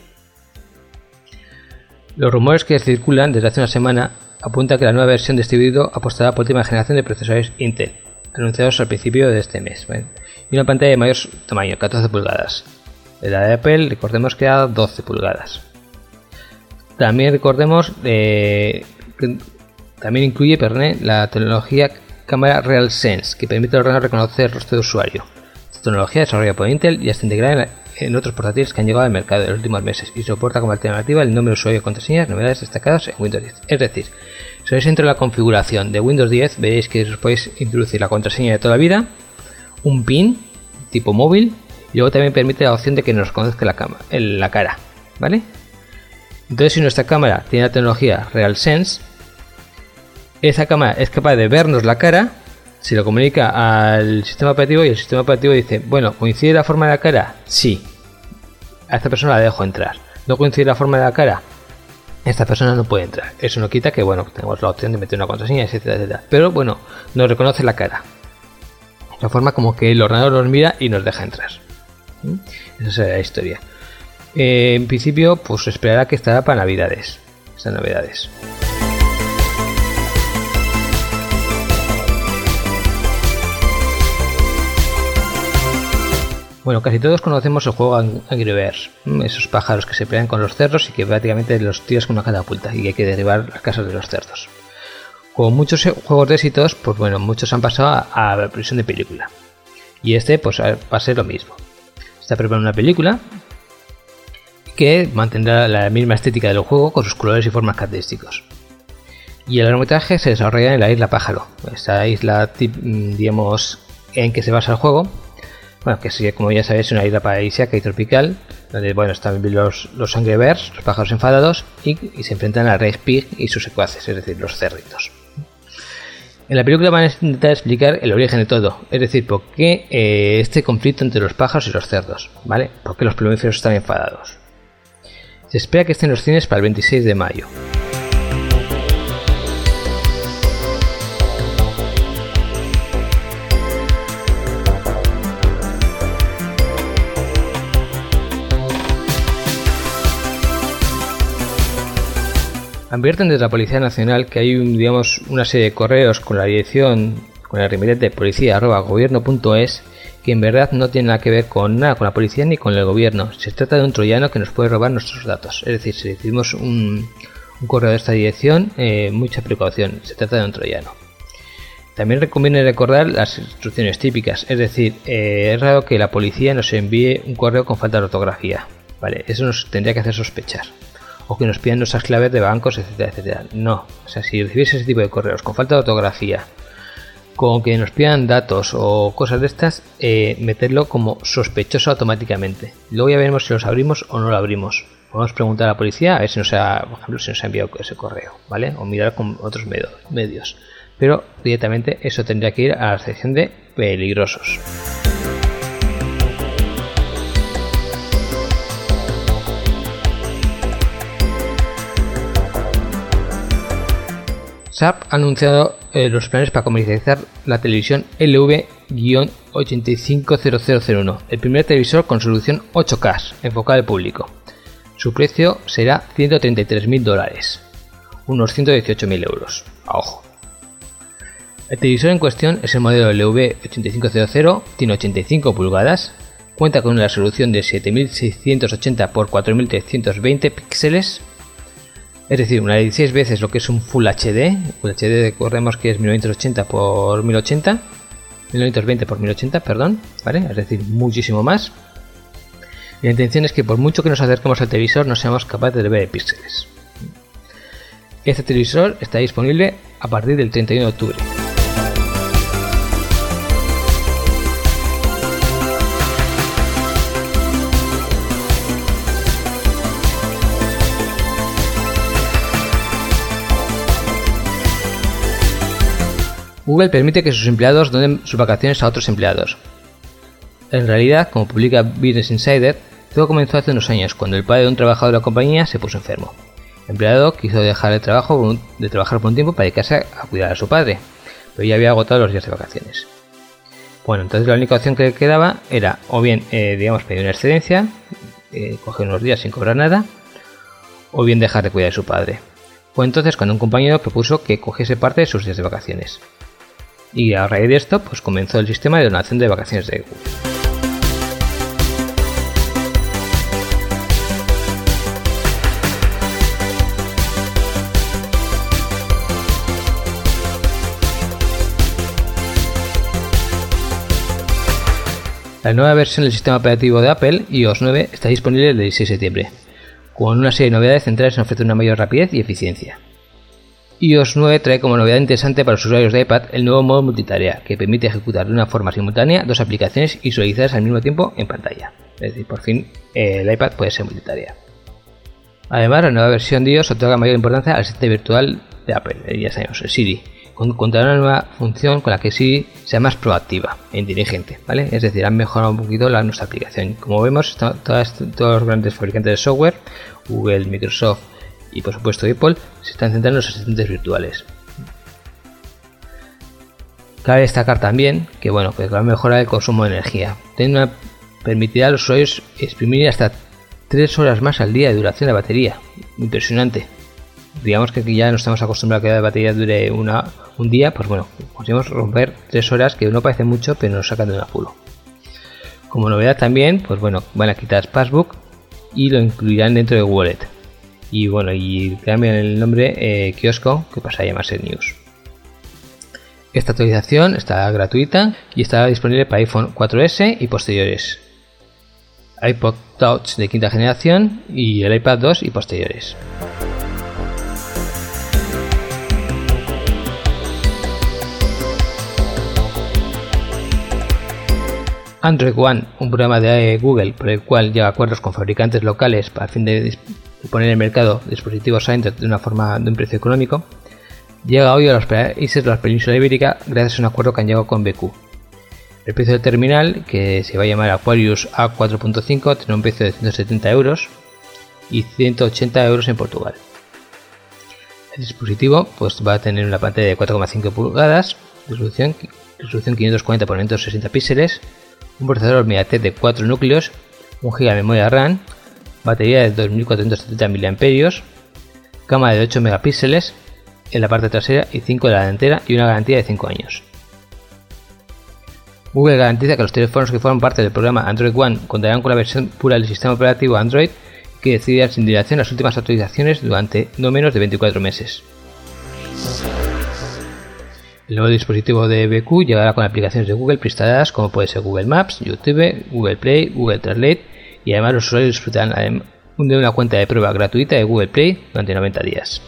Los rumores que circulan desde hace una semana apuntan que la nueva versión de este vídeo apostará por última generación de procesadores Intel, anunciados al principio de este mes, ¿vale? Y una pantalla de mayor tamaño, 14 pulgadas. La de Apple, recordemos que era 12 pulgadas. También recordemos que también incluye la tecnología cámara RealSense, que permite al ordenador reconocer el rostro de usuario. Esta tecnología desarrollada por Intel ya está integrada en otros portátiles que han llegado al mercado en los últimos meses y soporta como alternativa el nombre de usuario y contraseñas, novedades destacadas en Windows 10. Es decir, si os entro en la configuración de Windows 10, veréis que os podéis introducir la contraseña de toda la vida, un PIN tipo móvil, y luego también permite la opción de que nos reconozca la cara, ¿vale? Entonces, si nuestra cámara tiene la tecnología RealSense, esa cámara es capaz de vernos la cara, se lo comunica al sistema operativo y el sistema operativo dice, bueno, ¿coincide la forma de la cara? Sí. A esta persona la dejo entrar. ¿No coincide la forma de la cara? Esta persona no puede entrar. Eso no quita que, bueno, tenemos la opción de meter una contraseña, etcétera, etcétera. Pero bueno, nos reconoce la cara. De la forma como que el ordenador nos mira y nos deja entrar. Esa será la historia. En principio, pues se esperará que estará para Navidades. Estas novedades. Bueno, casi todos conocemos el juego Angry Birds, esos pájaros que se pelean con los cerdos y que prácticamente los tiras con una catapulta y hay que derribar las casas de los cerdos. Con muchos juegos de éxitos, pues bueno, muchos han pasado a la versión de película. Y este pues va a ser lo mismo. Está preparando una película que mantendrá la misma estética del juego con sus colores y formas característicos. Y el largometraje se desarrolla en la isla Pájaro, esta isla, digamos, en que se basa el juego. Bueno, que sí, como ya sabéis, es una isla paradisíaca y tropical, donde bueno, están los Angry Birds, los pájaros enfadados, y se enfrentan a Ray Pig y sus secuaces, es decir, los cerditos. En la película van a intentar explicar el origen de todo, es decir, por qué este conflicto entre los pájaros y los cerdos, ¿vale? ¿Por qué los plumíferos están enfadados? Se espera que estén en los cines para el 26 de mayo. Advierten desde la Policía Nacional que hay una serie de correos con la dirección, con el remitente policía@gobierno.es, que en verdad no tiene nada que ver con nada con la policía ni con el gobierno. Se trata de un troyano que nos puede robar nuestros datos. Es decir, si recibimos un correo de esta dirección, mucha precaución, se trata de un troyano. También conviene recordar las instrucciones típicas, es decir, es raro que la policía nos envíe un correo con falta de ortografía, ¿vale? Eso nos tendría que hacer sospechar. O que nos pidan nuestras claves de bancos, etcétera, etcétera. No, o sea, si recibís ese tipo de correos con falta de ortografía, con que nos pidan datos o cosas de estas, meterlo como sospechoso automáticamente. Luego ya veremos si los abrimos o no lo abrimos. Podemos preguntar a la policía a ver si por ejemplo, si nos ha enviado ese correo, ¿vale? O mirar con otros medios. Pero directamente eso tendría que ir a la sección de peligrosos. SAP ha anunciado los planes para comercializar la televisión LV-850001, el primer televisor con resolución 8K enfocado al público. Su precio será $133.000, unos 118.000 euros. A ojo. El televisor en cuestión es el modelo LV-8500, tiene 85 pulgadas, cuenta con una resolución de 7680 x 4320 píxeles. Es decir, una de 16 veces lo que es un Full HD. Full HD recordemos que es 1980 x 1080. 1920 x 1080, perdón, ¿vale? Es decir, muchísimo más. Y la intención es que por mucho que nos acerquemos al televisor no seamos capaces de ver píxeles. Este televisor está disponible a partir del 31 de octubre. Google permite que sus empleados donen sus vacaciones a otros empleados. En realidad, como publica Business Insider, todo comenzó hace unos años, cuando el padre de un trabajador de la compañía se puso enfermo. El empleado quiso dejar el trabajo de trabajar por un tiempo para dedicarse a cuidar a su padre, pero ya había agotado los días de vacaciones. Bueno, entonces la única opción que le quedaba era o bien, pedir una excedencia, coger unos días sin cobrar nada, o bien dejar de cuidar de su padre. Fue entonces cuando un compañero propuso que cogiese parte de sus días de vacaciones. Y a raíz de esto, pues comenzó el sistema de donación de vacaciones de Google. La nueva versión del sistema operativo de Apple, iOS 9, está disponible el 16 de septiembre, con una serie de novedades centrales en ofrecer una mayor rapidez y eficiencia. iOS 9 trae como novedad interesante para los usuarios de iPad el nuevo modo multitarea, que permite ejecutar de una forma simultánea dos aplicaciones visualizadas al mismo tiempo en pantalla. Es decir, por fin el iPad puede ser multitarea. Además, la nueva versión de iOS otorga mayor importancia al asistente virtual de Apple, ya sabemos, el Siri, contará una nueva función con la que Siri sea más proactiva e inteligente, ¿vale? Es decir, han mejorado un poquito nuestra aplicación. Como vemos, todos los grandes fabricantes de software, Google, Microsoft y por supuesto Apple, se están centrando en los asistentes virtuales. Cabe destacar también que va a mejorar el consumo de energía. Permitirá a los usuarios exprimir hasta 3 horas más al día de duración de la batería. Impresionante. Digamos que aquí ya no estamos acostumbrados a que la batería dure un día, pues bueno, conseguimos romper 3 horas, que no parece mucho, pero nos sacan de un apuro. Como novedad también, pues bueno, van a quitar Passbook y lo incluirán dentro de Wallet. Y bueno, y cambian el nombre Kiosco, que pasa a llamarse News. Esta actualización está gratuita y estará disponible para iPhone 4S y posteriores, iPod Touch de quinta generación y el iPad 2 y posteriores. Android One, un programa de Google por el cual llega a acuerdos con fabricantes locales para el fin de poner en el mercado dispositivos Android de un precio económico, llega hoy a los países de la península ibérica gracias a un acuerdo que han llegado con BQ. El precio del terminal, que se va a llamar Aquarius A4.5, tiene un precio de 170 euros y 180 euros en Portugal. El dispositivo pues va a tener una pantalla de 4,5 pulgadas, resolución 540 x 960 píxeles, un procesador MediaTek de 4 núcleos, 1 GB de memoria RAM, batería de 2470 mAh, cámara de 8 megapíxeles en la parte trasera y 5 en la delantera y una garantía de 5 años. Google garantiza que los teléfonos que forman parte del programa Android One contarán con la versión pura del sistema operativo Android, que decidirá sin dilación las últimas actualizaciones durante no menos de 24 meses. El nuevo dispositivo de BQ llegará con aplicaciones de Google preinstaladas como puede ser Google Maps, YouTube, Google Play, Google Translate, y además los usuarios disfrutarán de una cuenta de prueba gratuita de Google Play durante 90 días.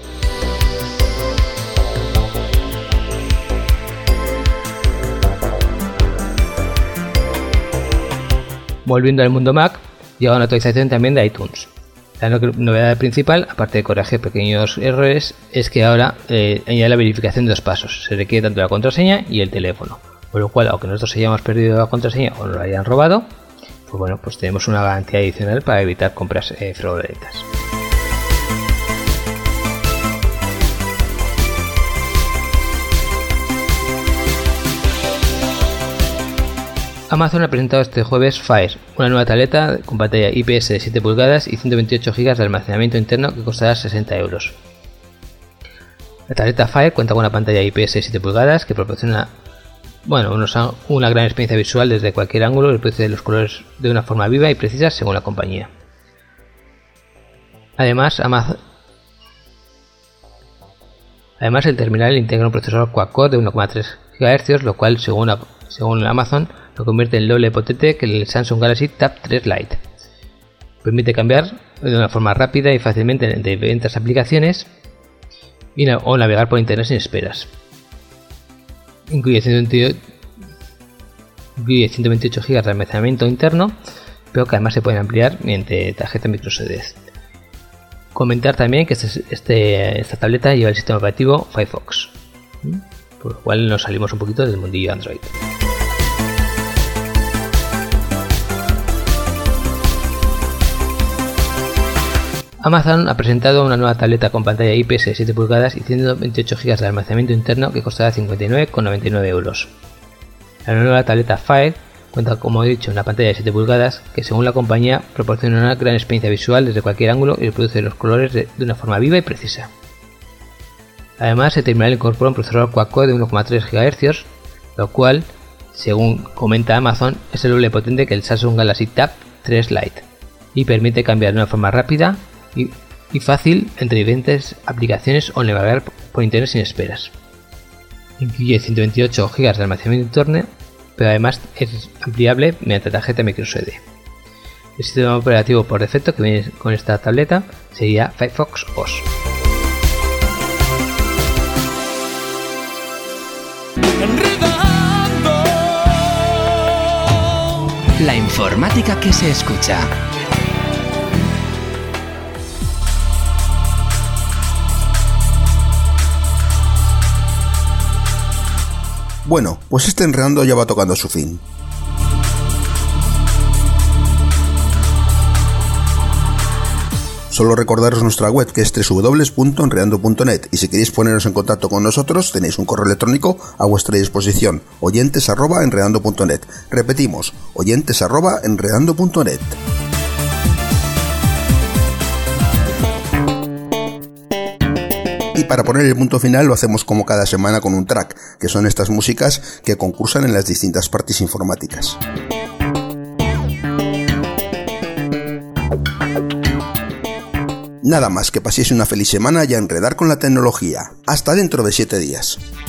Volviendo al mundo Mac, llega una actualización también de iTunes. La novedad principal, aparte de corregir pequeños errores, es que ahora añade la verificación de 2 pasos. Se requiere tanto la contraseña y el teléfono. Por lo cual, aunque nosotros hayamos perdido la contraseña o nos la hayan robado, pues bueno, pues tenemos una garantía adicional para evitar compras fraudulentas. Amazon ha presentado este jueves Fire, una nueva tableta con pantalla IPS de 7 pulgadas y 128 GB de almacenamiento interno que costará 60 euros. La tableta Fire cuenta con una pantalla IPS de 7 pulgadas que proporciona una gran experiencia visual desde cualquier ángulo y reproduce los colores de una forma viva y precisa según la compañía. Además, el terminal integra un procesador quad-core de 1,3 GHz, lo cual según Amazon lo convierte en el doble potente que el Samsung Galaxy Tab 3 Lite. Permite cambiar de una forma rápida y fácilmente entre diferentes aplicaciones o navegar por internet sin esperas. Incluye 128 GB de almacenamiento interno, pero que además se pueden ampliar mediante tarjeta microSD. Comentar también que esta tableta lleva el sistema operativo Firefox, por lo cual nos salimos un poquito del mundillo Android. Amazon ha presentado una nueva tableta con pantalla IPS de 7 pulgadas y 128 GB de almacenamiento interno que costará 59,99 euros. La nueva tableta Fire cuenta, como he dicho, una pantalla de 7 pulgadas que, según la compañía, proporciona una gran experiencia visual desde cualquier ángulo y reproduce los colores de una forma viva y precisa. Además, el terminal incorpora un procesador quad-core de 1,3 GHz, lo cual, según comenta Amazon, es el doble potente que el Samsung Galaxy Tab 3 Lite y permite cambiar de una forma rápida y fácil entre diferentes aplicaciones o navegar por internet sin esperas. Incluye 128 GB de almacenamiento interno, pero además es ampliable mediante tarjeta microSD. El sistema operativo por defecto que viene con esta tableta sería Firefox OS. La informática que se escucha. Bueno, pues este Enredando ya va tocando su fin. Solo recordaros nuestra web, que es www.enredando.net, y si queréis poneros en contacto con nosotros tenéis un correo electrónico a vuestra disposición, oyentes@enredando.net. Repetimos, oyentes@enredando.net. Y para poner el punto final lo hacemos como cada semana con un track, que son estas músicas que concursan en las distintas partes informáticas. Nada más, que paséis una feliz semana y a enredar con la tecnología. Hasta dentro de 7 días.